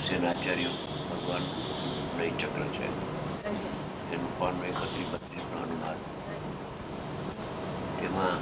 સેનાચાર્ય ભગવાનનું નય ચક્ર છે, એનું પણ 31-32 અનુવાદ. તેમાં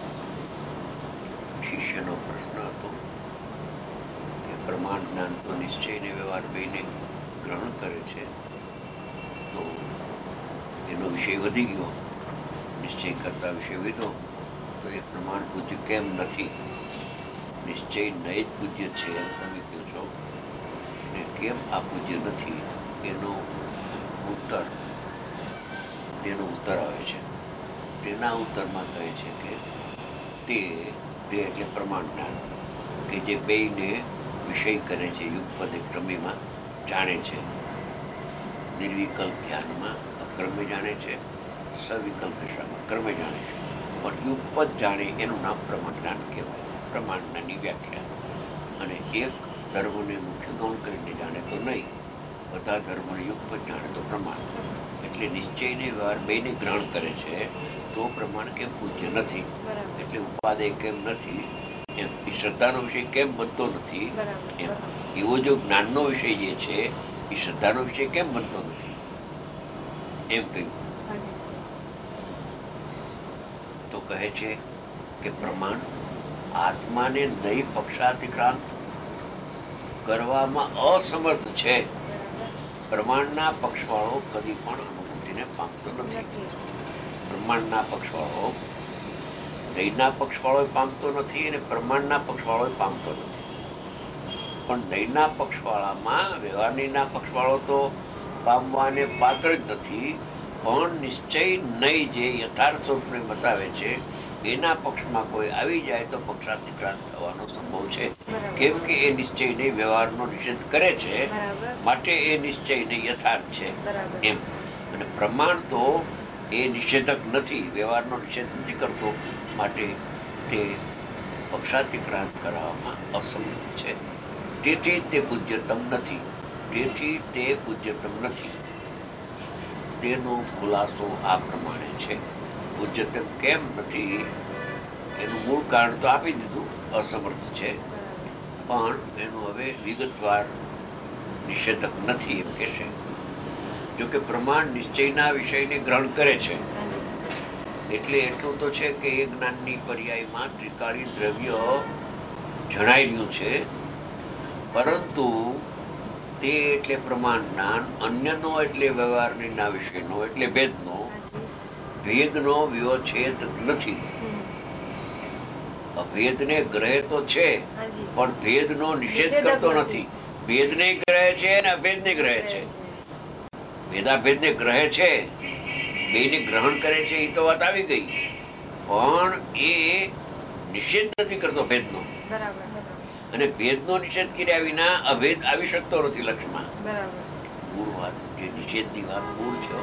શિષ્યનો પ્રશ્ન હતો કે પ્રમાણ જ્ઞાન તો નિશ્ચય ને વ્યવહાર બેને ગ્રહણ કરે છે, તો એનો વિષય વધી ગયો, નિશ્ચય કરતા વિષય વધ્યો, તો એ પ્રમાણ પૂજ્ય કેમ નથી? નિશ્ચય નય જ પૂજ્ય છે એમ તમે કહો છો, ને કેમ આ પૂજ્ય નથી? એનો ઉત્તર તેનો ઉત્તર આવે છે. તેના ઉત્તરમાં કહે છે કે તે એટલે પ્રમાણ જ્ઞાન કે જે બેયને વિષય કરે છે, યુગપદ એક સમયમાં જાણે છે. નિર્વિકલ્પ ધ્યાનમાં અક્રમે જાણે છે, સવિકલ્પ દશામાં ક્રમે જાણે છે. પણ યુગપદ જાણે એનું નામ પ્રમાણ જ્ઞાન કહેવાય. પ્રમાણ જ્ઞાનની વ્યાખ્યા. અને એક ધર્મને મુખ્ય ગૌણ કરીને જાણે તો નહીં, બધા ધર્મને યુગપદ જાણે તો પ્રમાણ. એટલે નિશ્ચયને વ્યવહાર બેને ગ્રહણ કરે છે, તો પ્રમાણ કેમ પૂજ્ય નથી? એટલે ઉપાદેય કેમ નથી એમ. એ શ્રદ્ધાનો વિષય કેમ બનતો નથી એમ. એવો જો જ્ઞાનનો વિષય જે છે એ શ્રદ્ધાનો વિષય કેમ બનતો નથી એમ કહ્યું. તો કહે છે કે પ્રમાણ આત્માને નય પક્ષાતિક્રાંત કરવામાં અસમર્થ છે. પ્રમાણના પક્ષવાળો કદી પણ અનુભૂતિને પામતો નથી. પ્રમાણના પક્ષવાળો નયના પક્ષવાળો પામતો નથી અને પ્રમાણના પક્ષવાળો પામતો નથી. પણ નયના પક્ષવાળામાં વ્યવહારના પક્ષવાળો તો પામવાને પાત્ર જ નથી, પણ નિશ્ચય નય જે યથાર્થ સ્વરૂપને બતાવે છે એના પક્ષમાં કોઈ આવી જાય તો પક્ષાતિક્રાંત થવાનો સંભવ છે. કેમ કે એ નિશ્ચયને વ્યવહારનો નિષેધ કરે છે, માટે એ નિશ્ચયને યથાર્થ છે એમ. અને પ્રમાણ તો એ નિષેધક નથી, વ્યવહારનો નિષેધ નથી કરતો, માટે તે પક્ષાતિક્રાંત કરવામાં અસમર્થ છે. તેથી તે પૂજ્યતમ નથી. તેથી તે પૂજ્યતમ નથી. તેનો ખુલાસો આ પ્રમાણે છે. પૂજ્યતમ કેમ નથી એનું મૂળ કારણ તો આપી દીધું, અસમર્થ છે. પણ એનું હવે વિગતવાર નિષેધક નથી એમ કહેશે. જોકે પ્રમાણ નિશ્ચયના વિષયને ગ્રહણ કરે છે, એટલે એટલું તો છે કે એ જ્ઞાનની પર્યાયમાં ત્રિકાળી દ્રવ્ય જણાઈ રહ્યું છે, પરંતુ તે એટલે પ્રમાણ જ્ઞાન, અન્યનો એટલે વ્યવહારના વિષયનો એટલે ભેદનો વિવચ્છેદ નથી. ભેદને ગ્રહે તો છે, પણ ભેદનો નિષેધ કરતો નથી. ભેદને ગ્રહે છે અને અભેદને ગ્રહે છે. ભેદાભેદને ગ્રહે છે, બેને ગ્રહણ કરે છે, એ તો વાત આવી ગઈ. પણ એ નિષેધ નથી કરતો ભેદનો. અને ભેદનો નિષેધ કર્યા વિના અભેદ આવી શકતો નથી લક્ષમાં. મૂળ વાત જે નિષેધની વાત મૂળ છે.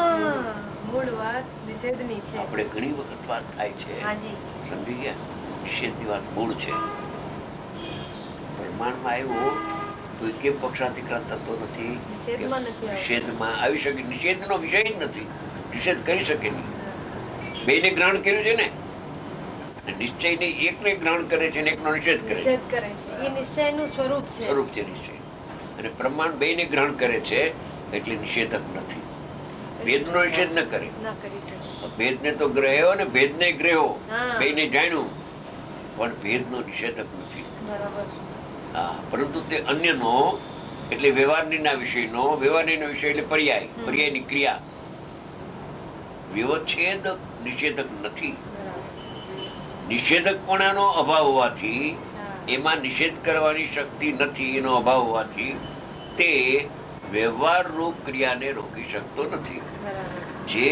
આપણે ઘણી વખત વાત થાય છે, સમજી ગયા? નિષેધની વાત મૂળ છે. પ્રમાણમાં આવ્યો તો એ કેમ પક્ષાતિક્રાંત થતો નથી? નિષેધમાં આવી શકે. નિષેધનો વિષય જ નથી, નિષેધ કરી શકે નહીં. બેને ગ્રહણ કર્યું છે ને, નિશ્ચયને એકને ગ્રહણ કરે છે અને એકનો નિષેધ કરે છે. એ નિશ્ચયનું સ્વરૂપ છે નિશ્ચય. અને પ્રમાણ બેને ગ્રહણ કરે છે એટલે નિષેધક નથી. ભેદનો નિષેધ ન કરે. ભેદને તો ગ્રહ્યો ને ભેદને ગ્રહ્યો, બેને જાણ્યું, પણ ભેદનો નિષેધક નથી. હા, પરંતુ તે અન્યનો એટલે વ્યવહારના વિષયનો, વ્યવહારના વિષય એટલે પર્યાય, પર્યાયની ક્રિયા. વિવચ્છેદ નિષેધક નથી. નિષેધકપણાનો અભાવ હોવાથી, એમાં નિષેધ કરવાની શક્તિ નથી, એનો અભાવ હોવાથી તે વ્યવહાર રૂપ ક્રિયાને રોકી શકતો નથી. જે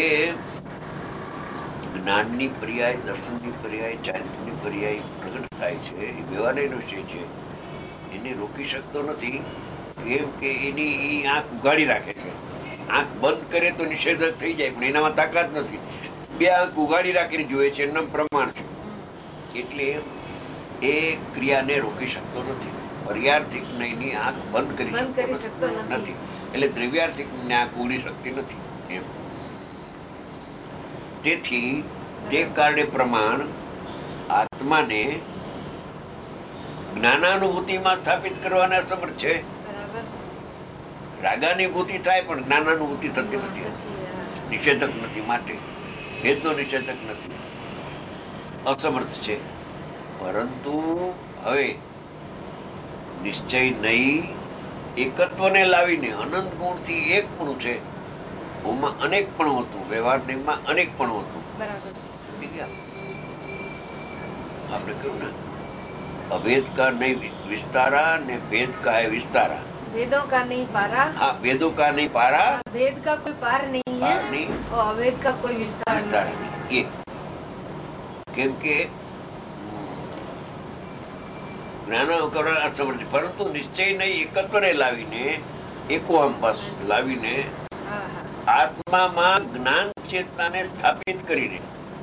જ્ઞાનની પર્યાય, દર્શનની પર્યાય, ચારિત્રની પર્યાય પ્રગટ થાય છે, એ વ્યવહારનો વિષય છે, એને રોકી શકતો નથી. કેમ કે એની આંખ ઉઘાડી રાખે છે. આંખ બંધ કરે તો નિષેધક થઈ જાય, પણ એનામાં તાકાત નથી. બે આંખ ઉઘાડી રાખીને જોઈએ છે, એનું પ્રમાણ છે. એટલે એ ક્રિયાને રોકી શકતો નથી. પર્યાર્થિક નયની આંખ બંધ કરી શકતો નથી. એટલે દ્રવ્યાર્થિક આંખ ઉઘડી શકતી નથી એમ. તેથી તે કારણે પ્રમાણ આત્માને જ્ઞાનાનુભૂતિમાં સ્થાપિત કરવાના સમર્થ છે. રાગાનુભૂતિ થાય પણ જ્ઞાનાનુભૂતિ થતી નથી. નિષેધક નથી, માટે ભેદનો નિષેધક નથી, અસમર્થ છે. પરંતુ હવે નિશ્ચય નહીં એકત્વને લાવીને અનંત ગુણથી એક પણ છે. ઓમાં અનેક પણ હતું, વ્યવહાર નિયમમાં અનેક પણ હતું. આપણે કહ્યું ને અભેદ કા નહીં વિસ્તારા ને ભેદ કા है विस्तारा. वेदों का नहीं पारा. हाँ, वेदों का नहीं पारा. वेद का कोई पार नहीं है और अवेद का कोई विस्तार नहीं. ये કેમ કે જ્ઞાન અસમર્થ, પરંતુ નિશ્ચય નહીં એકત્વને લાવીને એકોહમ બસ લાવીને આત્મામાં જ્ઞાન ચેતનાને સ્થાપિત કરીને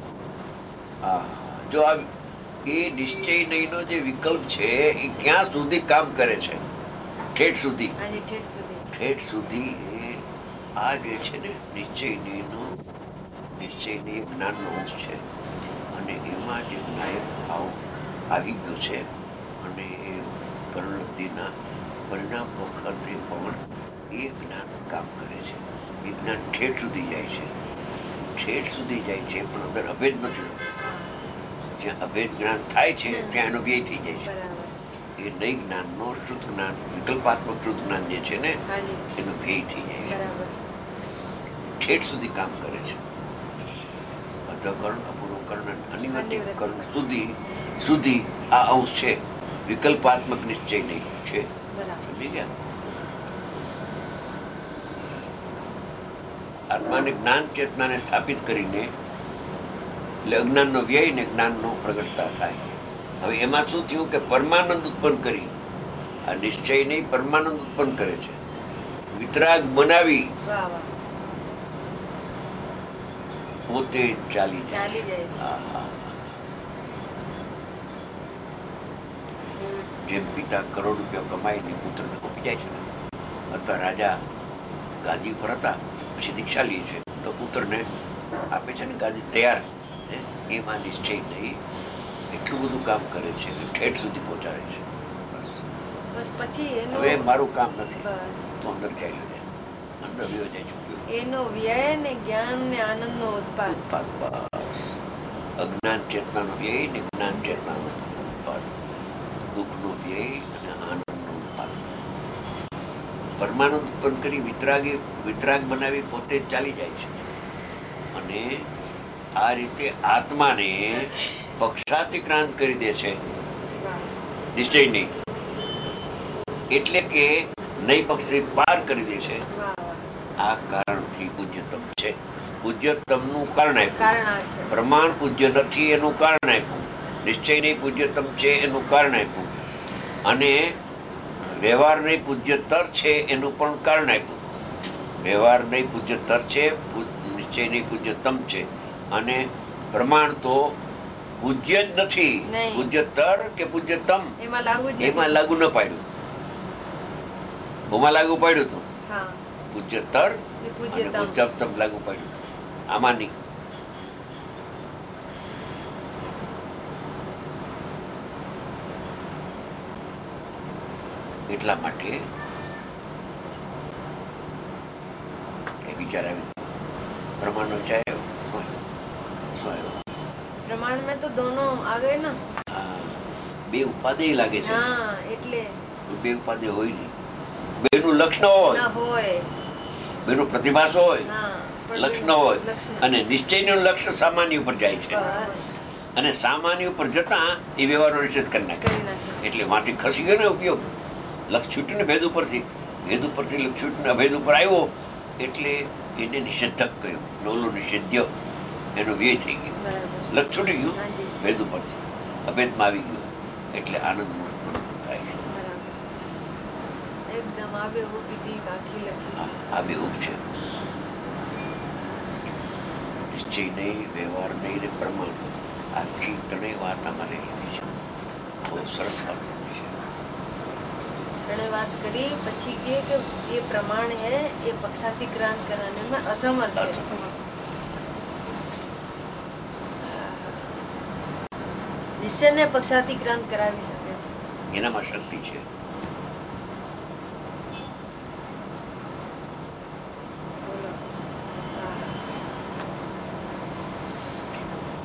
જો આ એ નિશ્ચય નહીંનો જે વિકલ્પ છે એ ક્યાં સુધી કામ કરે છે? ઠેઠ સુધી. ઠેઠ સુધી એ આ જે છે ને નિશ્ચય નહીંનો જ્ઞાનનો અંશ છે અને એમાં જે નાયક ભાવ આવી ગયો છે અને એ કર્ણલબ્ધિના પરિણામ વખતે પણ એ જ્ઞાન કામ કરે છે. એ જ્ઞાન ઠેઠ સુધી જાય છે, ઠેઠ સુધી જાય છે, પણ અંદર અભેદ નથી થતો. જ્યાં અભેદ જ્ઞાન થાય છે ત્યાં એનો વ્યય થઈ જાય છે. એ નહીં જ્ઞાનનો શુદ્ધ જ્ઞાન, વિકલ્પાત્મક શુદ્ધ જ્ઞાન જે છે ને એનો વ્યય થઈ જાય છે, ઠેઠ સુધી કામ કરે છે. અધકરણ, અપૂર્વકરણ, અનિવાર્યકરણ સુધી આ અંશ છે. વિકલ્પાત્મક નિશ્ચય નહીં છે. સમજી ગયા? આત્માને જ્ઞાન ચેતનાને સ્થાપિત કરીને એટલે અજ્ઞાનનો વ્યય ને જ્ઞાનનો પ્રગટતા થાય. હવે એમાં શું થયું કે પરમાનંદ ઉત્પન્ન કરી, આ નિશ્ચય નહીં પરમાનંદ ઉત્પન્ન કરે છે. વિતરાગ બનાવી પોતે ચાલી જાય. જેમ પિતા કરોડ રૂપિયા કમાઈને પુત્રને આપી જાય છે ને, અથવા રાજા ગાદી પર હતા પછી દીક્ષા લે છે તો પુત્રને આપે છે ને ગાદી તૈયાર. એમાં નિશ્ચય નહીં એટલું બધું કામ કરે છે કે ઠેઠ સુધી પહોંચાડે છે. હવે મારું કામ નથી તો અંદર જાય છે, અંદર વ્યય જાય છે. એનો વ્યય ને જ્ઞાન ને આનંદ નો ઉત્પાદ. અજ્ઞાન ચેતનાનો વ્યય ને જ્ઞાન ચેતનાનો ઉત્પાદ, દુઃખનો વ્યય અને આનંદનો ઉત્પાદ. પરમાનંદ ઉત્પન્ન કરી વિતરાગ બનાવી પોતે જ ચાલી જાય છે. અને આ રીતે આત્માને પક્ષાતિક્રાંત કરી દે છે નિશ્ચય નહીં, એટલે કે નહીં પક્ષથી પાર કરી દે છે. આ કારણથી પૂજ્યતમ છે. પૂજ્યતમનું કારણ આપ્યું. પ્રમાણ પૂજ્ય નથી એનું કારણ આપ્યું. નિશ્ચય નહીં પૂજ્યતમ છે એનું કારણ આપ્યું. અને વ્યવહાર નહીં પૂજ્યતર છે એનું પણ કારણ આપ્યું. વ્યવહાર નહીં પૂજ્યતર છે, નિશ્ચય નહીં પૂજ્યતમ છે, અને પ્રમાણ તો પૂજ્ય જ નથી. પૂજ્યતર કે પૂજ્યતમ એમાં લાગુ ન પાડ્યું. ઓમાં લાગુ પાડ્યું હતું પૂજ્યતર અને પૂજ્યતમ લાગુ પાડ્યું હતું, આમાં નહીં. એટલા માટે વિચાર આવ્યો, પ્રમાણનો વિચાર આવ્યો. શું આવ્યો? प्रमाण में तो दोनों आ गए ना. બે ઉપાદેય લાગે છે. એટલે બે ઉપાદેય હોય નહીં. બેનું લક્ષણ હોય, બેનું પ્રતિભાસ હોય, લક્ષણ હોય. અને નિશ્ચયનું લક્ષ્ય સામાન્ય ઉપર જાય છે અને સામાન્ય ઉપર જતા એ વ્યવહારનો નિષેધ કરી નાખે. એટલે માંથી ખસી ગયો ને ઉપયોગ. લક્ષ છૂટ્યું ને ભેદ ઉપરથી, ભેદ ઉપરથી લક્ષ છૂટ્યું અભેદ ઉપર આવ્યો એટલે એને નિષેધક કહ્યું. નવલો નિષેધ્ય એનો વ્યય થઈ ગયો. લક્ષ છૂટી ગયું ભેદ ઉપરથી, અભેદમાં આવી ગયું એટલે આનંદ થાય છે. એકદમ આબેહૂબ છે. નિશ્ચય નહીં, વ્યવહાર નહીં ને પ્રમાણ, આખી ત્રણેય વાત અમારે લીધી છે. બહુ સરસ વાત લીધી છે. ત્રણેય વાત કરી પછી કે એ પ્રમાણ હે એ પક્ષાતિક્રાંત કરવાને में असमर्थ है. નિશ્ચયને પક્ષાતિક્રાંત કરાવી શકે છે. એનામાં શક્તિ છે.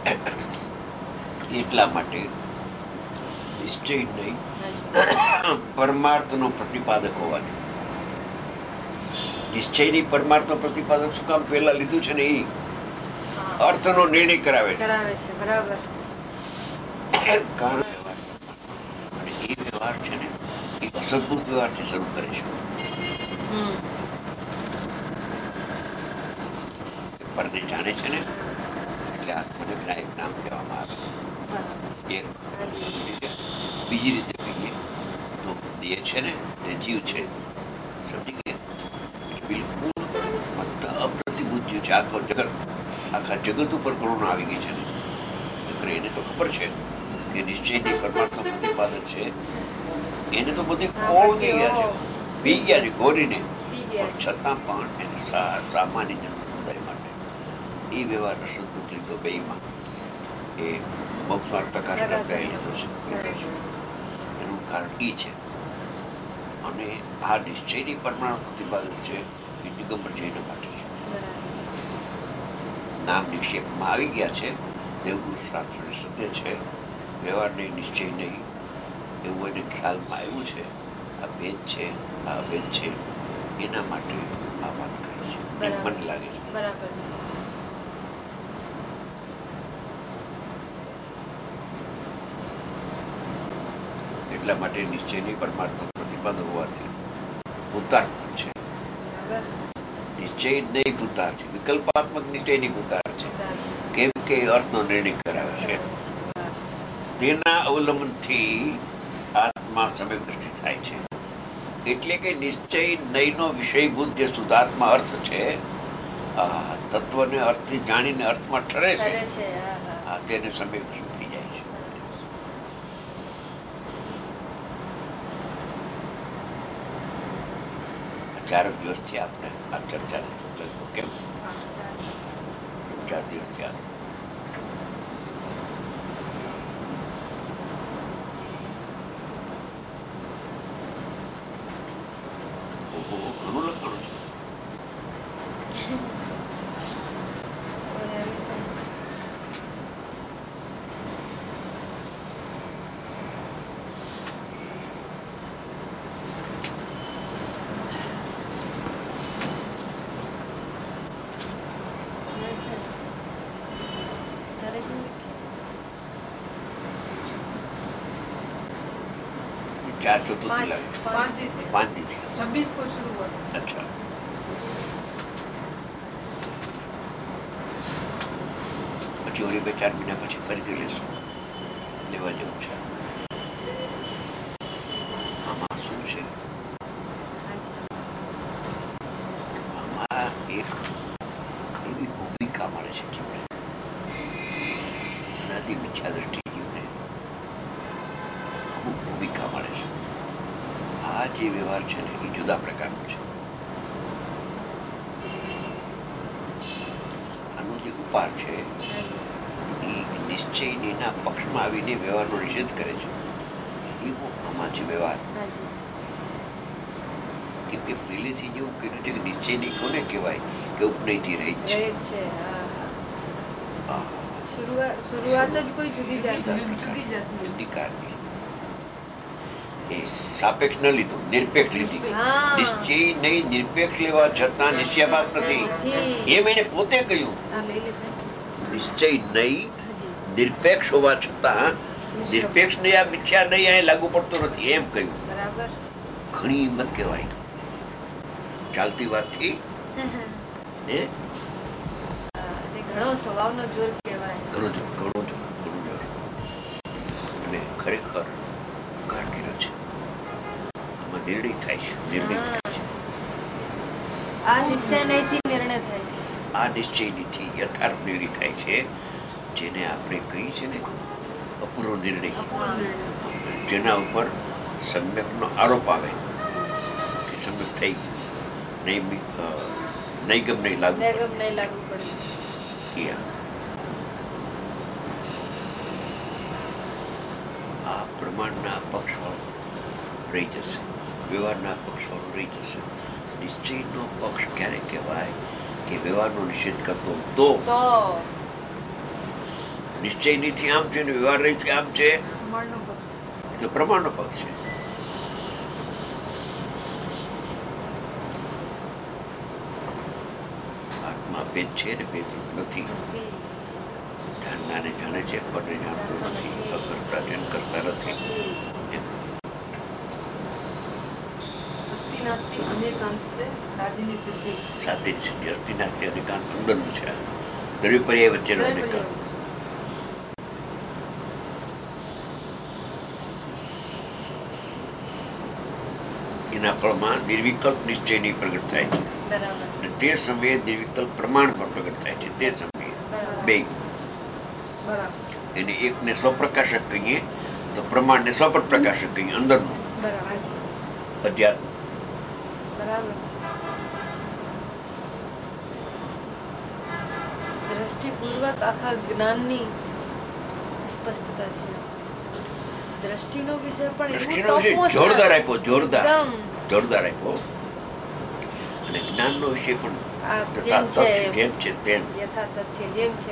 એટલા માટે નિશ્ચય નહીં પરમાર્થનો પ્રતિપાદક હોવાથી. નિશ્ચયની પરમાર્થનો પ્રતિપાદક શું કામ પહેલા લીધું છે ને એ અર્થનો નિર્ણય કરાવે છે. બરાબર. કારણ વ્યવહાર અને એ વ્યવહાર છે ને એ અસદભૂત વ્યવહારથી શરૂ કરે છે. પરને જાણે છે ને એટલે આત્મને વિનાયક નામ કહેવામાં આવે. બીજી રીતે કહીએ તો દેહ છે ને તે જીવ છે, સમજી ગયા? બિલકુલ બધા અપ્રતિભૂત જીવ છે. આખા જગત ઉપર કરુણા આવી ગઈ છે ને. એને તો ખબર છે કે નિશ્ચયની પરમાર્થનો પ્રતિપાદક છે, એને તો બધી ઓળગી ગયા છે, પી ગયા છે ગોરીને, પણ છતાં પણ એને સામાન્ય જન સમુદાય માટે એ વ્યવહાર અસદભૂત લીધો. બેમાં એ મોક્ષમાં પ્રકાશ કરતા લીધો છે. એનું કારણ એ છે. અને આ નિશ્ચયની પરમાણુ પ્રતિપાદક છે એ દિગંબર જૈન માટે છે. નામ નિક્ષેપમાં આવી ગયા છે. દેવગુરુ શાસ્ત્રને સત્ય છે, વ્યવહાર નહીં, નિશ્ચય નહીં, એવું એને ખ્યાલમાં આવ્યું છે. આ ભેદ છે, આ અભેદ છે, એના માટે આ વાત કરી છે, એમ મને લાગે છે. બરાબર. એટલા માટે નિશ્ચયની પરમાર્થનો પ્રતિપાદક હોવાથી ભૂતાર્થ છે. નિશ્ચય નહીં ભૂતાર્થ છે, વિકલ્પાત્મક નિશ્ચયની ભૂતાર્થ છે. કેમ કે અર્થનો નિર્ણય કરાવે છે. તેના અવલંબનથી આત્મા સમ્યક દ્રષ્ટિ થાય છે. એટલે કે નિશ્ચય નયનો વિષયભૂત જે શુદ્ધાત્મા અર્થ છે, તત્વને અર્થથી જાણીને અર્થમાં ઠરે છે, તેને સમ્યક દ્રષ્ટિ થઈ જાય છે. ચાર દિવસથી આપણે આ ચર્ચા કેમ 4 દિવસથી ઘણું લખાણું છે. अच्छा, પછી ઓલી 2-4 મહિના પછી ફરીથી લેશું. લેવા જેવું છે. આમાં શું છે? આમાં એક એવી ભૂમિકા મળે છે જીવને, અનાદિ મિથ્યા દ્રષ્ટિ જીવને અમુક ભૂમિકા મળે છે. આ જે વ્યવહાર છે ને એ જુદા પ્રકારનો છે. આનો જે ઉપાર છે એ નિશ્ચયના પક્ષમાં આવીને વ્યવહારનો નિષેધ કરે છે. એવો આમાં છે વ્યવહાર. કેમ કે પહેલેથી જેવું કર્યું છે કે નિશ્ચય નહીં કોને કહેવાય કે ઉપનયથી રહી છે. શરૂઆત જ કોઈ જુદી કારની એ સાપેક્ષ ન લીધું, નિરપેક્ષ લીધી. નિશ્ચય નહીં નિરપેક્ષ લેવા છતાં નિશ્ચયાભાસ નથી, એમ એને પોતે કહ્યું. નિશ્ચય નહીં નિરપેક્ષ હોવા છતાં નિરપેક્ષ ને આ મિથ્યા નહીં અહીં લાગુ પડતો નથી, એમ કહ્યું. ઘણી હિંમત કહેવાય. ચાલતી વાતથી ઘણો સ્વભાવનો જોર કહેવાય. ઘણો જોર. અને ખરેખર ઉપકાર કર્યો છે. આમાં નિર્ણય થાય છે. આ નિશ્ચય નહીંથી નિર્ણય થાય છે. આ નિશ્ચય નીતિ યથાર્થ નિર્ણય થાય છે, જેને આપણે કહી છે ને અપૂર્વ નિર્ણય, જેના ઉપર સમ્યકનો આરોપ આવે કે સમ્યક થઈ ગયું, નૈગમ નહીં લાગુ પડ્યું. આ પ્રમાણના પક્ષવાળો રહી જશે, વ્યવહારના પક્ષવાળો રહી જશે. નિશ્ચયનો પક્ષ ક્યારે કહેવાય કે વ્યવહારનો નિષેધ કરતો તો નિશ્ચય નીથી આમ છે ને વ્યવહાર રહીથી આમ છે, પ્રમાણનો પક્ષ. એ તો પ્રમાણનો પક્ષ છે. આત્મા ભેદ છે ને ભેદરૂપ નથી. જાણનાને જાણે છે, પરને જાણતો નથી. અકર્તા છે ને કરતા નથી. એમ. અસ્તિ નાસ્તિ અનેકાંત છે સાધીની સિદ્ધિ. સાધીની સિદ્ધિ. અસ્તિ નાસ્તિ અનેકાંત અંદરનું છે. દ્રવ્ય પર્યાય વચ્ચેનો અનેકાંત. એના ફળમાં નિર્વિકલ્પ નિશ્ચય નહીં પ્રગટ થાય છે. અને તે સમયે નિર્વિકલ્પ પ્રમાણ પણ પ્રગટ થાય છે. તે સમયે બે એને એકને સ્વપ્રકાશક કહીએ તો પ્રમાણને સ્વપ્રકાશક કહીએ. અંદરનું અધ્યાત્મ. દ્રષ્ટિપૂર્વક આખા જ્ઞાનની સ્પષ્ટતા છે. દ્રષ્ટિનો વિષય પણ જોરદાર આપ્યો. જોરદાર આપ્યો. અને જ્ઞાનનો વિષય પણ જેમ છે તેમ યથાતથ્ય જેમ છે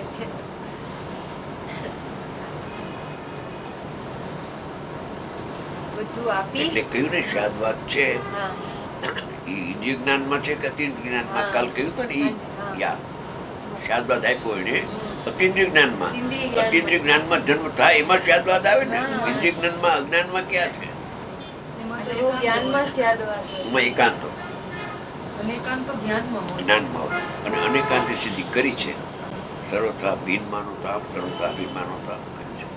બધું આપી. એટલે કહ્યું ને શાદ વાત છે. ઇન્દ્રિય જ્ઞાનમાં છે કે અતિન્દ્રિય જ્ઞાનમાં? કાલ કહ્યું હતું ને શાદવાદ આપ્યો એને અતિન્દ્રિય જ્ઞાનમાં. અતિન્દ્રિય જ્ઞાનમાં જન્મ થાય એમાં શાદવાદ આવે ને. ઇન્દ્રિય જ્ઞાનમાં અજ્ઞાનમાં ક્યાં છે? એમાં એકાંતો જ્ઞાનમાં હોય. અને અનેકાંતની સિદ્ધિ કરી છે. સર્વથા ભિન્ન માનવતા, સર્વથા અભિન્ન માનવતા કરી છે.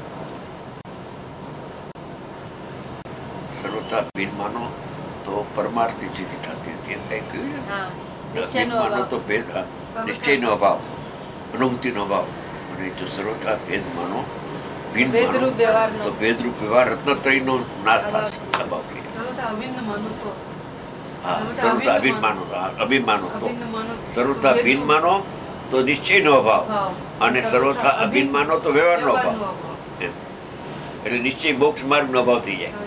સર્વથા ભિન્ન માનો તો પરમાર્થની સિદ્ધિ થતી હતી. એમ કઈ કહ્યું છે. અભિન્ન માનો તો ભેદ, નિશ્ચયનો અભાવ, અનુભૂતિનો અભાવ. અને જો સર્વથા ભેદ માનો, ભિન્ન માનો તો ભેદરૂપ વ્યવહાર રત્નત્રયનો નાશ થશે. અભાવ થઈ જશે. સર્વથા અભિન્ન માનો તો સર્વથા ભિન્ન માનો તો નિશ્ચયનો અભાવ, અને સર્વથા અભિન્ન માનો તો વ્યવહારનો અભાવ. એમ એટલે નિશ્ચય મોક્ષ માર્ગનો અભાવ થઈ જાય.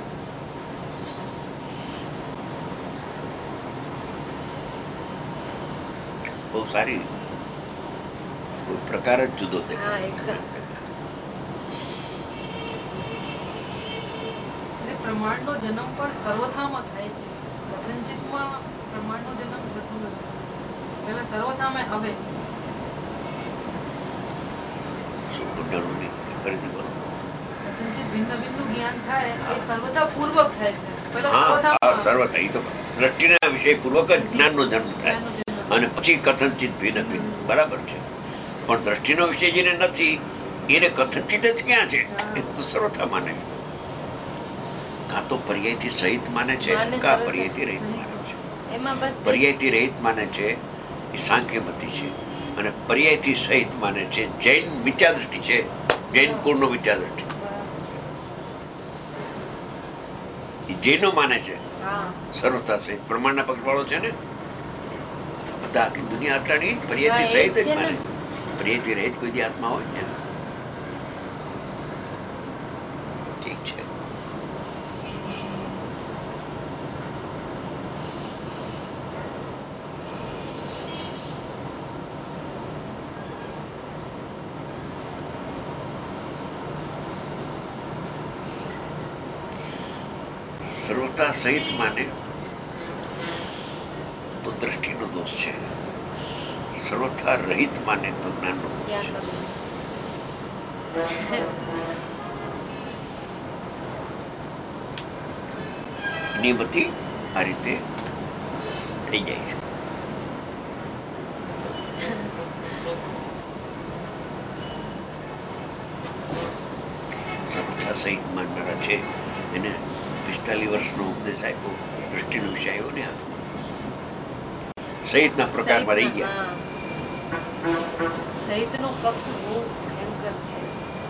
બહુ સારી. કોઈ પ્રકાર જ જુદો દેખાય. પ્રમાણનો જન્મ પણ સર્વથામાં થાય છે. કથનચિતમાં પ્રમાણનો જન્મ થતો નથી. પેલા સર્વથામાં આવે. કથનચિત ભિન્ન ભિન્ન જ્ઞાન થાય એ સર્વથા પૂર્વક થાય છે. સર્વથા એ તો દ્રષ્ટિના વિષય પૂર્વક જ જ્ઞાનનો જન્મ થાય અને પછી કથનચિત ભિન્ન ભિન્ન. બરાબર છે. પણ દ્રષ્ટિનો વિષય જેને નથી એને કથનચિત જ ક્યાં છે? એ તો સર્વથા માને. કાં તો પર્યાયથી સહિત માને છે, કાં પર્યાયથી રહિત માને છે. પર્યાયથી રહિત માને છે એ સાંખ્યમતી છે, અને પર્યાયથી સહિત માને છે જૈન મિથ્યા દ્રષ્ટિ છે. જૈન કુળનો મિથ્યા દ્રષ્ટિ એ જૈનો માને છે. સર્વથા સહિત પ્રમાણના પક્ષવાળો છે ને બધા. આખી દુનિયા આટલાની પર્યાયથી સહિત જ માને. પર્યાયથી રહિત કોઈ દી આત્મા હોય ને. ઠીક છે. સર્વતા સહિત માને તો દ્રષ્ટિનો દોષ છે. સર્વથા રહિત માને તો જ્ઞાનનો દોષ છે. નિયમતી આ રીતે થઈ જાય છે. સર્વથા સહિત માનનારા છે એને 45 વર્ષનો ઉપદેશ આપ્યો. દ્રષ્ટિનો વિષય આવ્યો ને સહિતના પ્રકારમાં રહી ગયા. સહિતનો પક્ષ બહુ ભયંકર છે.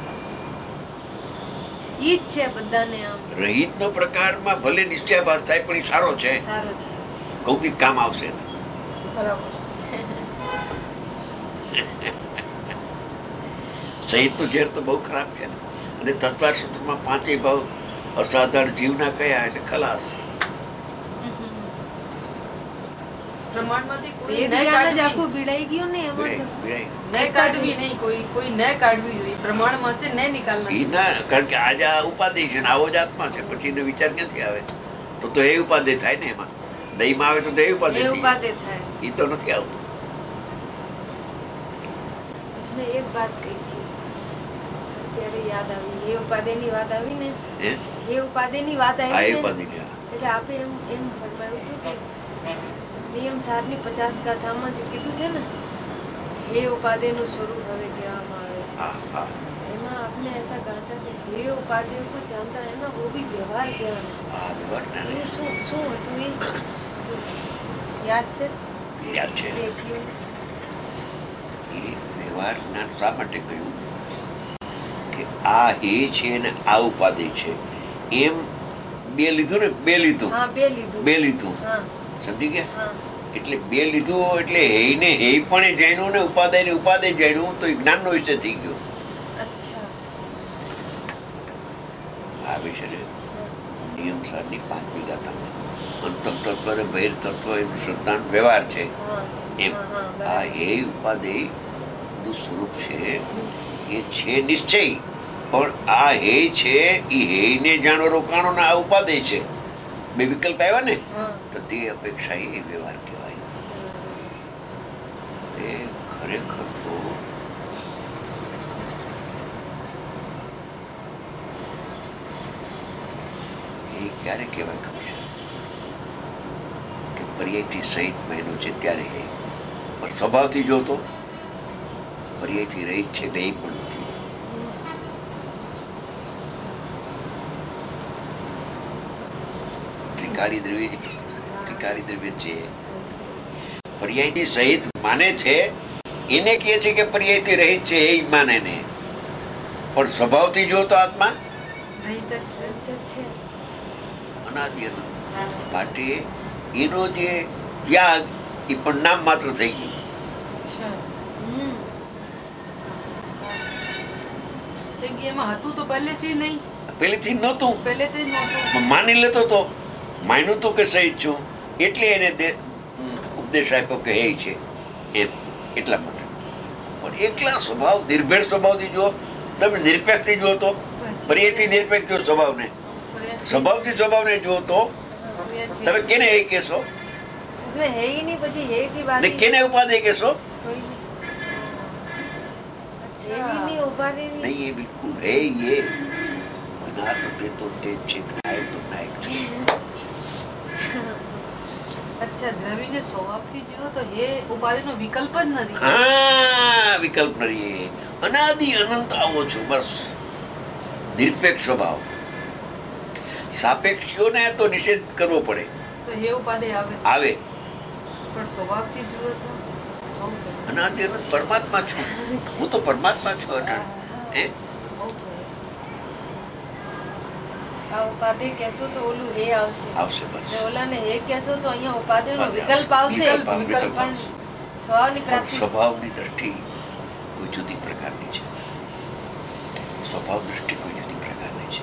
ઈ જ છે બધાને. આમ રહિતનો પ્રકારમાં ભલે નિશ્ચયાભાસ થાય પણ એ સારો છે. કૌતિક કામ આવશે. બરાબર. સહિતનું ઝેર તો બહુ ખરાબ છે ને. અને તત્વાર સૂત્રમાં 5 ભાવ અસાધારણ જીવના કયા એટલે ખલાસ. પ્રમાણમાંથી કોઈ વેદ ન જ્ઞાન જ કાઢવી. આખું ભીડાઈ ગયું ને એમાં તો. ન કાઢવી નહીં, કોઈ ન કાઢવી જોઈએ, પ્રમાણમાં છે ન નિકાલના. ઈ ના, કારણ કે આજે આ ઉપાધિ છે ને આવો જ આત્મા છે, પછી એનો વિચાર ક્યાંથી આવે? તો એ ઉપાધિ થાય ને એમાં. દહીંમાં આવે તો એ ઉપાધિ એ થઈ ઉપાધિ જાય. થાય. ઈ તો નથી આવતું. उसने एक बात कही थी, ત્યારે યાદ આવી, એ ઉપાધિની વાત આવી ને, હે? એ ઉપાધિની વાત આ આવી એ ને, ઉપાધિ ને એટલે આપે એમ ફરમાયું હતું કે નિયમ 7 ની 50 ગાથામાં જે કીધું છે ને, હે ઉપાધિનું સ્વરૂપ હવે કહેવામાં આવે છે. હા હા એમાં आपने ऐसा कहा था कि हे उपाधियों को जानता है ना, वो भी व्यवहार ज्ञान है. હા વ્યવહાર જ્ઞાન એ શું હતું એ યાદ છે? યાદ છે. વ્યક્તિઓને એ વ્યવહાર જ્ઞાન શા માટે કહ્યું કે આ હે છે ને આ ઉપાધિ છે એમ બે લીધું ને, બે લીધું, હા, બે લીધું, બે લીધું, હા સમજી ગયા? હા એટલે બે લીધું એટલે હે ને હે પણ જાણ્યું ને ઉપાધિ ને ઉપાધિ જાણ્યું, તો એ જ્ઞાન નો વિષય થઈ ગયો. અચ્છા. આ વિષય ને નિયમ 7 ની 5મી ગાથામાં અંતર તત્વ અને બહિર તત્વ એનું શ્રદ્ધાન વ્યવહાર છે હા એમ. હા, હા, આ બરાબર. હે ઉપાધિ નું સ્વરૂપ છે એ છે નિશ્ચય, પણ આ હે છે એ હે ને જાણો રોકાણો ને આ ઉપાધિ છે, બે વિકલ્પ આવ્યા ને, હા. તો તે અપેક્ષા એ વ્યવહાર કહેવાય. એ ખરેખર તો એ ક્યારે કહેવાય ખબર છે કે પર્યાયથી સહિત મહિનો છે ત્યારે હે, પણ સ્વભાવથી જોતો પર્યાયથી રહિત છે બે પણ નથી. ત્રિકાળી દ્રવ્ય છે, પર્યાયથી સહિત માને છે, એને કહે છે કે પર્યાયથી રહિત છે એ માને ને, પણ સ્વભાવથી જોતો આત્મા રહિત જ છે. રહિત જ છે. અનાદિ અનંત માટે એનો જે ત્યાગ એ પણ નામ માત્ર થઈ ગયું. અચ્છા. હમ. કેમ કે એમાં હતું તો પહેલેથી નહીં, પેલેથી નહોતું, પહેલેથી જ નહોતું. માની લેતો તો, માન્યું તો કે સહિત છું, એટલે એને ઉપદેશ આપ્યો કે હે છે એમ, એટલા માટે. પણ એકલા સ્વભાવ નિર્ભેળ સ્વભાવથી જો, તમે નિરપેક્ષથી જુઓ તો, પર્યાયથી નિરપેક્ષ જો સ્વભાવને, સ્વભાવથી સ્વભાવને જુઓ તો તમે કેને હે કહેશો उसमें है ही नहीं, પછી હે की बात ને ही કેને ઉપાધિ કહેશો? कोई नहीं. है ही नहीं, उपाधि नहीं. નહીં, એ બિલકુલ હે એ અનાથ તે તો તે જ છે, નાયક તો નાયક છે. અચ્છા, દ્રવ્યને સ્વભાવથી જુઓ તો હે ઉપાધિનો વિકલ્પ જ નથી. હા, વિકલ્પ નથી. અનાદિ અનંત આવો છો, બસ નિરપેક્ષ સ્વભાવ. સાપેક્ષીઓને તો નિષેધ કરવો પડે, તો હે ઉપાધિ આવે, આવે. પણ સ્વભાવથી જુઓ તો બહુ સરસ. અનાદિ અનંત પરમાત્મા છું, હું તો પરમાત્મા છું અટલ. હે બહુ સરસ. આ ઉપાધિ કહેશો તો ઓલું હે આવશે, આવશે બસ. ને ઓલાને હે કહેશો તો અહીંયા ઉપાધિનો ઉપાધિ વિકલ્પ આવશે, વિકલ્પ પણ આવશે. સ્વભાવની પણ પ્રાપ્તિ. સ્વભાવની દ્રષ્ટિ કોઈ જુદી પ્રકારની છે, સ્વભાવ દ્રષ્ટિ કોઈ જુદી પ્રકારની છે.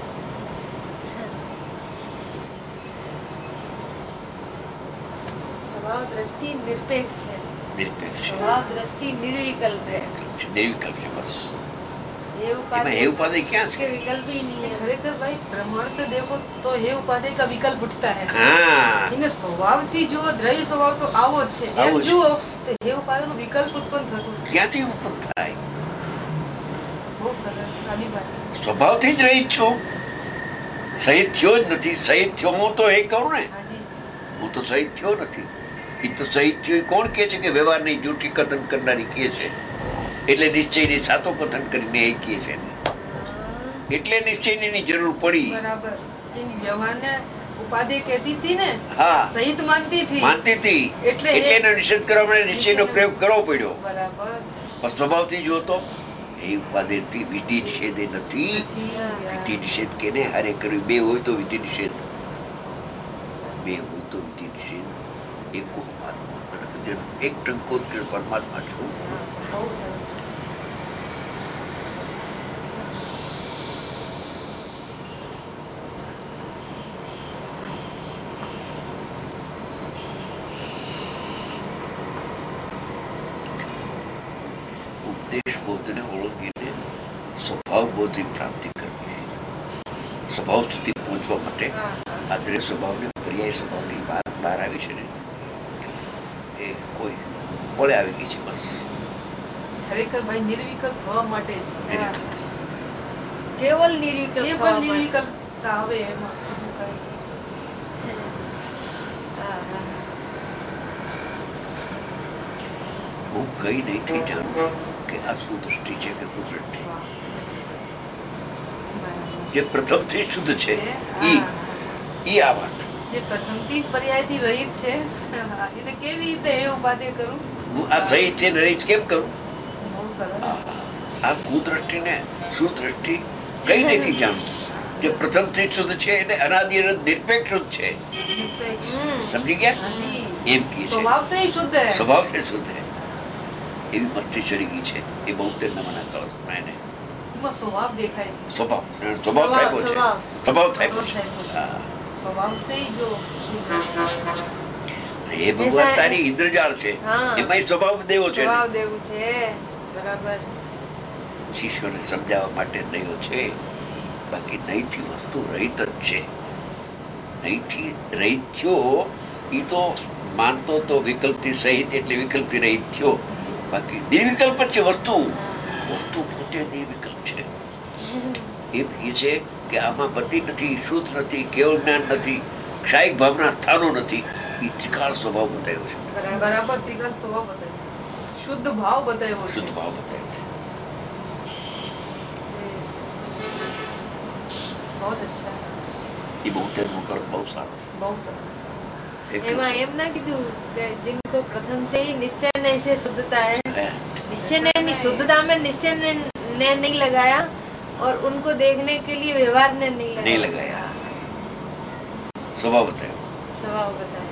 સ્વભાવ દ્રષ્ટિ નિરપેક્ષ છે, નિરપેક્ષ છે, સ્વભાવ દ્રષ્ટિ નિર્વિકલ્પ है. નિર્વિકલ્પ છે, બસ. ये એમાં उपाधि હે ઉપાધિ ક્યાં के છે? विकल्प ही नहीं है. खरेखर भाई प्रमाण से देखो तो हे उपाधि का विकल्प उठता है. હા, એને સ્વભાવથી જુઓ, દ્રવ્ય સ્વભાવ તો આવો જ છે, આવો એમ જ. જુઓ તો હે ઉપાધિનો વિકલ્પ ઉત્પન્ન થતું. ક્યાંથી ઉત્પન્ન થાય? બહુ સરસ, સારી વાત છે. સ્વભાવથી જ રહિત છું, સહિત થયો જ નથી. સહિત થયો હું તો એ કહું ને, હાજી. હું તો સહિત થયો નથી. એ તો સહિત થયો કોણ કે છે કે વ્યવહારની જૂઠી કથન કરનારી કે છે, એટલે નિશ્ચયની સાતો કથન કરીને એ કે છે, એટલે નિશ્ચયની જરૂર પડી. બરાબર. જેની વ્યવહારને ઉપાધિ કહેતી હતી ને, હા, સહિત માનતી હતી, માનતી હતી, એટલે એટલે એનો નિષેધ કરવા માટે નિશ્ચયનો પ્રયોગ કરવો પડ્યો. બરાબર. પણ સ્વભાવથી જુઓ તો એ ઉપાધિથી વિધિ નિષેધ એ નથી. વિધિ નિષેધ કેને હારે કરવી? બે હોય તો વિધિ નિષેધ, બે હોય તો વિધિ નિષેધ. એક એક ટંકોત્કર પરમાત્મા છું. બહુ સરસ. ઉપદેશ બોધને ઓળંગીને સ્વભાવ બોધની પ્રાપ્તિ કરવી. સ્વભાવ સુધી પહોંચવા માટે આદર્ય સ્વભાવની પર્યાય સ્વભાવની વાત બહાર આવી છે ને, એ કોઈ મળે આવી ગઈ છે. બસ ખરેખર ભાઈ નિર્વિકલ્પ થવા માટે જ. કેવલ નિર્વિકલ્પ એ થવા પણ માટે. નિર્વિકલ્પતા આવે એમાં બીજું કાંઈ. હું કઈ નહીંથી જાણું કે આ શું દ્રષ્ટિ છે કે કુદરતી. જે પ્રથમથી શુદ્ધ છે ઈ આ વાત. જે પ્રથમથી જ પર્યાયથી રહિત છે એને કેવી રીતે એ ઉપાધિ કરું? હું આ રહિત છે ને રહિત કેમ કરું? બહુ સરસ. આ કુદૃષ્ટિને સુદ્રષ્ટિ કઈ નથી જાણતું. જે પ્રથમથી શુદ્ધ છે એટલે અનાદિ નિરપેક્ષ શુદ્ધ છે. સમજી ગયા? એમ કે સ્વભાવ સે શુદ્ધ હૈ. સ્વભાવ સે શુદ્ધ હૈ. એવી મસ્તી ચડી ગઈ છે એ બહુ નમૂના કળશમાં એને સ્વભાવ દેખાય છે. સ્વભાવ સ્વભાવ થાય છે. સ્વભાવ થાય છે. સ્વભાવ સે જો એ ભગવાન તારી ઇન્દ્રજાળ છે, એમાં સ્વભાવ દેવો છે. સ્વભાવ દેવું છે. બરાબર. શિષ્યોને સમજાવવા માટે દૈવો છે. બાકી નહીંથી વસ્તુ રહિત જ છે. નહીંથી રહિત થયો એ તો માનતો તો વિકલ્પથી સહિત એટલે વિકલ્પથી રહિત થયો. બાકી નિર્વિકલ્પ જ છે વસ્તુ. વસ્તુ પોતે નિર્વિકલ્પ છે. એમ એ છે કે આમાં બધી નથી, શુદ્ધ નથી, કેવળ જ્ઞાન નથી, ક્ષાયિક ભાવના સ્થાનો નથી. એ ત્રિકાળ સ્વભાવ બતાવ્યો છે. બરાબર. ત્રિકાળ સ્વભાવ બતાવ્યો, શુદ્ધ ભાવ બતાવ્યો છે. શુદ્ધ ભાવ બતાવ્યો છે. બહુ અચ્છા. એ બહુ કરો બહુ સારું. બહુ સરસ. એમાં એમ ના કીધું કે जिनको प्रथम से ही निश्चय नहीं से शुद्धता है, निश्चय ने शुद्धता में निश्चय ने नहीं लगाया और उनको देखने के लिए व्यवहार ने नहीं लगाया. સ્વભાવ બતાવ્યો. સ્વભાવ બતાવ્યો.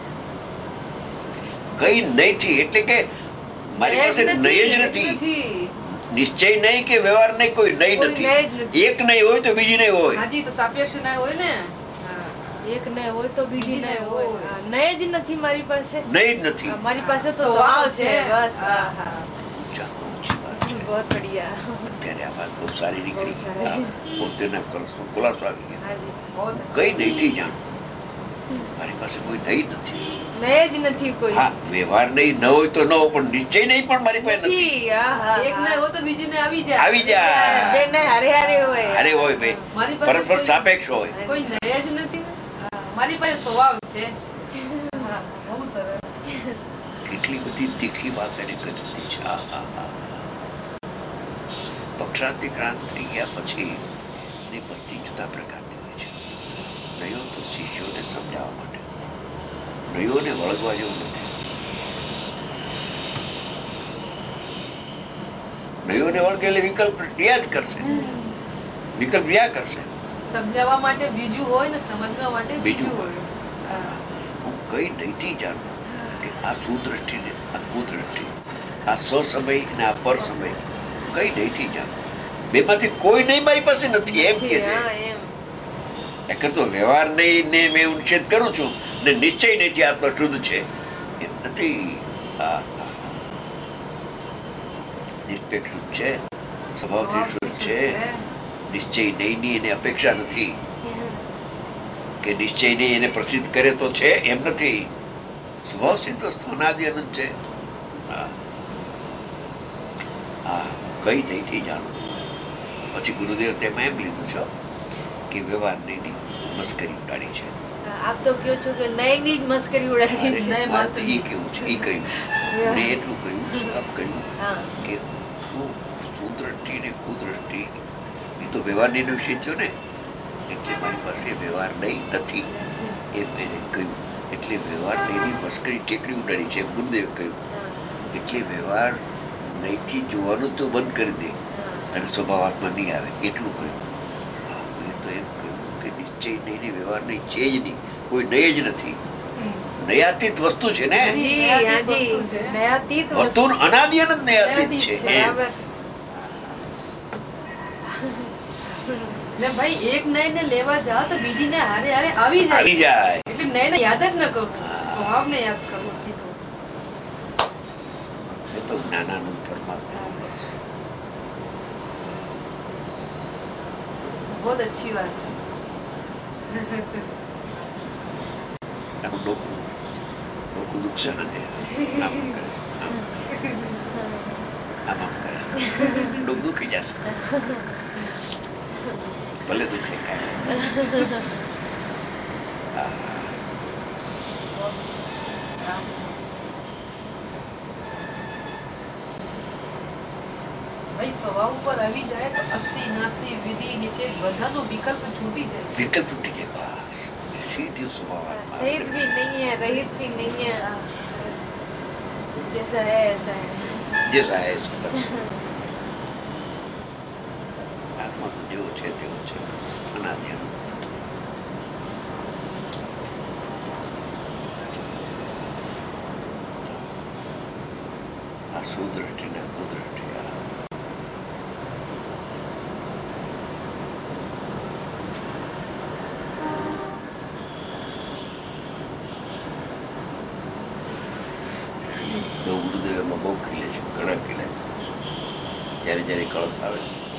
કઈ નહીંથી એટલે કે મારી પાસે નહીં જ નથી. નિશ્ચય નહીં કે વ્યવહાર નહીં, કોઈ નહીં નથી. એક નહીં હોય તો બીજી નહીં હોય. હાજી, તો સાપેક્ષ ના હોય ને. એક નહીં હોય તો બીજી નહીં હોય. નહીં જ નથી મારી પાસે. નહીં જ નથી. મારી પાસે તો સ્વભાવ છે. બસ. બહુ બઢિયા. અત્યારે આ વાત બહુ સારી નીકળી. પોતેના કળશમાં ખુલાસો આવી ગયા. કઈ નહીંથી જાણ. મારી પાસે કોઈ નહીં નથી. નહીં જ નથી કોઈ. હા, વ્યવહાર નહીં ન હોય તો ન હોય, પણ નિશ્ચય નહીં પણ મારી પાસે નથી. એક નહીં હોય તો બીજી ને આવી જાય. આવી જાય. બે નહીં હારે હારે હોય. હારે હોય બે. પરસ્પર સાપેક્ષ હોય. કોઈ નહીં જ નથી. મારી પાસે સ્વભાવ છે. બહુ સરસ. કેટલી બધી તીખી વાત એને કરી દીધી છે. પક્ષાતિક્રાંત થઈ ગયા પછી એની પત્તી જુદા પ્રકારની હોય છે. નયો તો શિષ્યોને સમજાવવા માટે, નયોને વળગવા જેવું નથી. નયોને વળગે એટલે વિકલ્પ રહ્યા જ કરશે. વિકલ્પ રહ્યા કરશે. સમજાવવા માટે બીજું હોય ને સમજવા માટે બીજું હોય. હું કઈ નહીંથી જાણું કે આ સુદ્રષ્ટિ ને આ કુદ્રષ્ટિ, આ સ્વસમય અને આ પર સમય કઈ નહીંથી જાણું. બેમાંથી કોઈ નહીં મારી પાસે નથી. એમ કે છે એ કરતો વ્યવહાર નહીં ને મેં નિષેધ કરું છું ને નિશ્ચય નથી આત્મા શુદ્ધ છે એમ નથી. નિરપેક્ષ શુદ્ધ છે, સ્વભાવથી શુદ્ધ છે. નિશ્ચય નહીં ની એને અપેક્ષા નથી કે નિશ્ચય નહીં એને પ્રસિદ્ધ કરે તો છે એમ નથી. સ્વભાવ સિદ્ધ અનાદિ અનંત છે. કઈ નહીંથી જાણું. પછી ગુરુદેવ તેમાં એમ લીધું છે કે વ્યવહાર નહીં મસ્કરી ઉડાડી છે. આપ તો કહો છો કે નહીં ની જ મસ્કરી ઉડાડી છે. એ કેવું છે એ કહ્યું. મેં એટલું કહ્યું શું કામ કહ્યું કે સુદ્રષ્ટિ ને કુદ્રષ્ટિ એ તો વ્યવહારની વિષય થયો ને, એટલે મારી પાસે વ્યવહાર નહીં નથી એમ એને કહ્યું. એટલે વ્યવહાર નહીંની મસ્કરી ટેકડી ઉડાડી છે ગુરુદેવ કહ્યું. એટલે વ્યવહાર નહીંથી જોવાનું તો બંધ કરી દે અને સ્વભાવાત્મા નહીં આવે એટલું કહ્યું. મેં તો એમ કહ્યું કે નિશ્ચય નહીં વ્યવહાર નહીં છે જ નહીં, કોઈ નહીં જ નથી. નયાતીત વસ્તુ છે ને. વસ્તુ અનાદિ અનંત નયાતીત છે. ભાઈ એક નય ને લેવા જાઓ તો બીજી ને હારે હારે આવી જાય. એટલે નય ને યાદ જ ન કરવું, સ્વભાવ ને યાદ કરવું સીધું. એ તો જ્ઞાનાનંદ પરમાત્મા बहुत अच्छी बात है. આનું ડોકું દુખશે ને આમ કરે આમ કરે ડોક દુખી જશે ભલે દુખે ભાઈ સ્વભાવ ઉપર આવી જાય તો અસ્તિ નાસ્તિ વિધિ નિષેધ બધાનો વિકલ્પ છૂટી જાય. विकल्प छूटी है बस सीधी स्वभाव शहीद भी नहीं है, रहित भी नहीं है, जैसा है ऐसा है. जैसा है ऐसा बस आत्मा तो जो છે તેવો છે અનાદિ આ સુદ્રષ્ટિ ને કુદ્રષ્ટિ ગુરુદેવમાં બહુ ખીલે છે ઘણા ખીલે જયારે જયારે કળશ આવે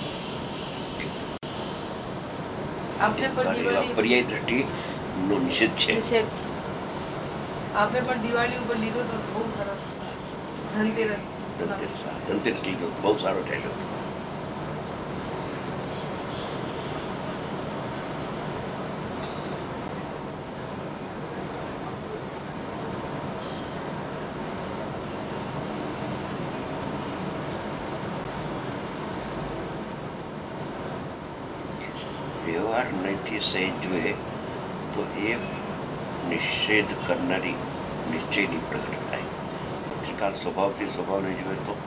પર્યાય દ્રષ્ટિ નો નિષેધ છે. આપણે પણ દિવાળી ઉપર લીધો તો બહુ સરસ. ધનતેરસ લીધો બહુ સારો થયેલો હતો. વ્યવહાર નહીંથી સહેજ જોઈએ તો એ નિષેધ કરનારી નિશ્ચયની પ્રગટ થાય. પત્રિકા સ્વભાવથી સ્વભાવને જોઈએ તો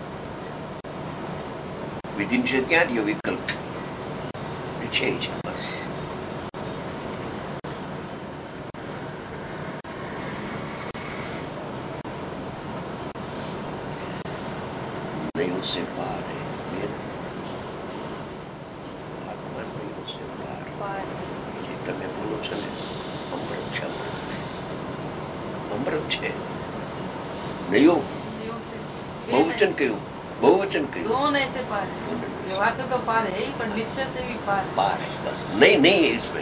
વિધિ નિષેધ ક્યાં રહ્યો વિકલ્પ છે બસ. નહીં ઉસે પાર તમે બોલો છો ને અમૃત છે અમૃત છે નહીં બહુવચન કહ્યું બહુવચન કહ્યું व्यवहार से तो पार है ही पर निश्चय से भी पार पार है बस नहीं नहीं है इसमें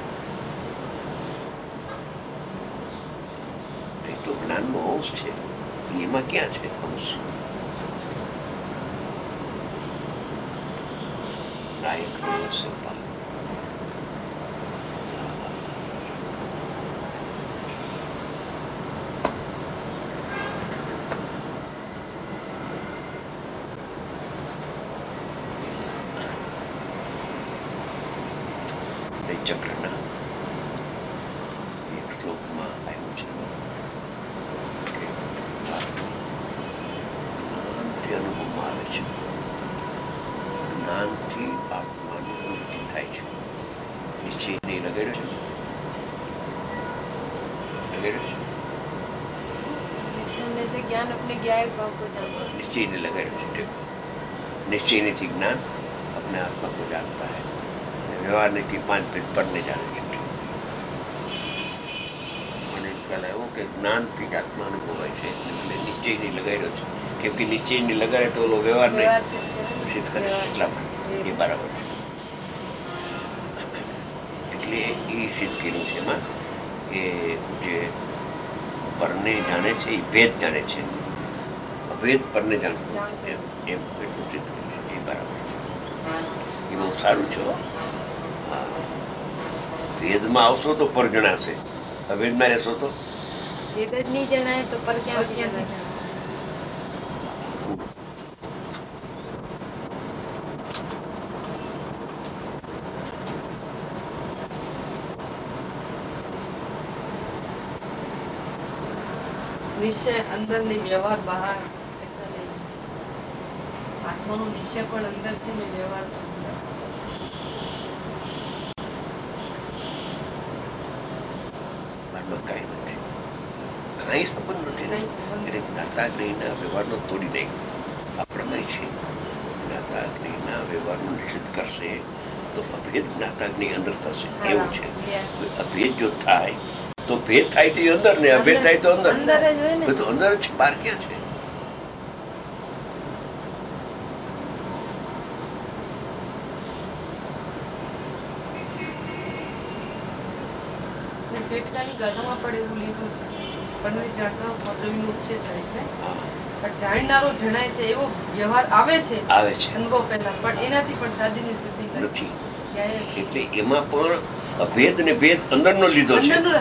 नहीं तो ज्ञान નો અંશ છે એમાં ક્યાં છે અંશ નાયક નો છે પાર ચક્રના એક શ્લોકમાં આવ્યું છે કે જ્ઞાનથી અનુભવમાં આવે છે જ્ઞાનથી આત્માની વૃત્તિ થાય છે નિશ્ચય નહીં લગાડ્યો છે ज्ञान अपने ज्ञायक भाव को जानता है. निश्चय ने लगाया देखो निश्चय नहीं थी ज्ञान अपने आत्मा को जानता है व्यवहार नहीं थी 5 पेज पढ़ने जाने छूटे મને ખ્યાલ આવ્યો કે જ્ઞાનથી જ આત્મા અનુભવાય છે એટલે નિશ્ચય નહીં લગાડ્યો છે કેમ કે નિશ્ચય નહીં લગાડે તો ઓલો વ્યવહાર નહીં સિદ્ધ કરે એટલા માટે એ બરાબર છે એટલે એ સિદ્ધ કર્યું છે એમાં કે જે પરને જાણે છે એ ભેદ જાણે છે અભેદ પરને જાણતો એમ એમ એટલું સિદ્ધ કર્યું છે એ બરાબર છે એ બહુ સારું છે હા ભેદમાં આવશો તો પર જણાશે અભેદમાં રહેશો તો ભેદ જ નહીં જણાય તો પર ક્યાંથી જણાશે નિશ્ચય અંદર ને વ્યવહાર બહાર ऐसा नहीं આત્માનો નિશ્ચય પણ અંદર છે ને વ્યવહાર પણ અંદર મનમાં કાંઈ નથી કાંઈ સંબંધ નથી એટલે જ્ઞાતા જ્ઞેયના વ્યવહારનો તોડી નાખ્યો આ પ્રમેય છે જ્ઞાતા જ્ઞેયના વ્યવહારનો નિષેધ કરશે તો અભેદ જ્ઞાતા જ્ઞેય અંદર થશે એવું છે અભેદ જો થાય તો ભેદ થાય તો અંદર ને અભેદ થાય તો અંદર તો અંદર છે બહાર ક્યાં છે સ્વેટકાની ગાથામાં પણ એવું લીધું છે, પણ જાણતા સ્વતંત્ર ઉચ્છેદ થાય છે, પણ જાણનારો જણાય છે એવો વ્યવહાર આવે છે અનુભવ પહેલા, પણ એનાથી પણ સાધીની સિદ્ધિ નથી. એટલે એમાં પણ અભેદ ને ભેદ અંદરનો લીધો છે.